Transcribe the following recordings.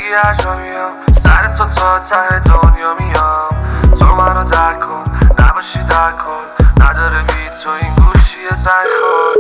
بگی هر جا میام سر تو تا ته دنیا میام. تو منو درک کن نباشی در کن، نداره بی تو این گوشی زنگ خور.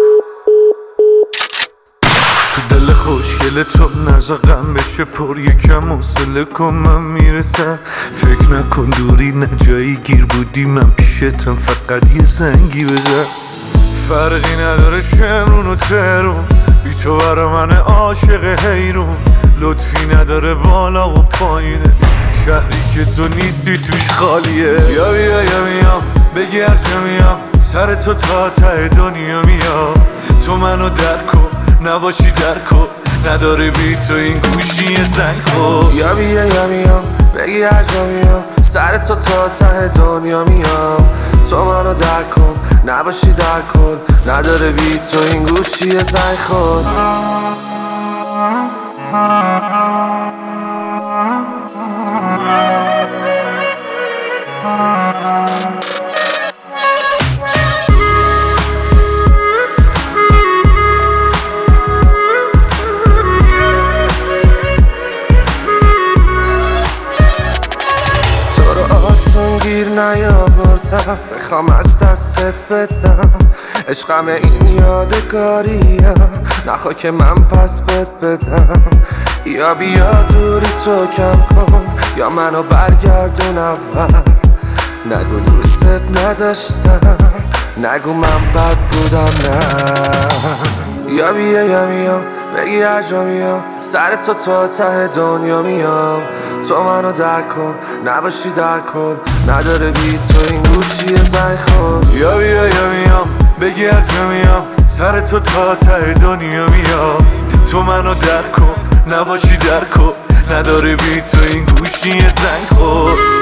تو دل خوشگل تو نزا غم بشه پر، یکم حوصله کن من میرسم. فکر نکن دوری نه جایی گیر بودی، من پیشتم فقط یه زنگی بزن. فرقی نداره شمرون و ترون، بی تو برا من عاشق حیرون. لطفی نداره بالا و پایینه، شهری که تو نیستی توش خالیه. یا بیا یا میام بگی هر جا میام سر تو تا ته دنیا میام. تو منو درک کن نباشی در کن، نداره بی تو این گوشی زنگ خور. یا بیا یا میام بگی هر جا میام سر تو تا ته دنیا میام. تو منو درک کن نباشی در کن، نداره بی تو این گوشی زنگ خور. گیر نیاوردم بخوام از دستت بدم، عشقم این یادگاریه نخوا که من پس بدم. یا بیا دوری تو کم کن یا منو برگردون اول. نگو دوستت نداشتم، نگو من بد بودم نه. یا بیا یا میام بگی هر جا میام سر تو تا ته دنیا میام. تو منو درک کن نباشی در کن، نداره بی تو این گوشی زنگ خور. یا بیا یا میام بگی هر جا میام سر تو تا ته دنیا میام. تو منو درک کن نباشی در کن، نداره بی تو این گوشی زنگ خور.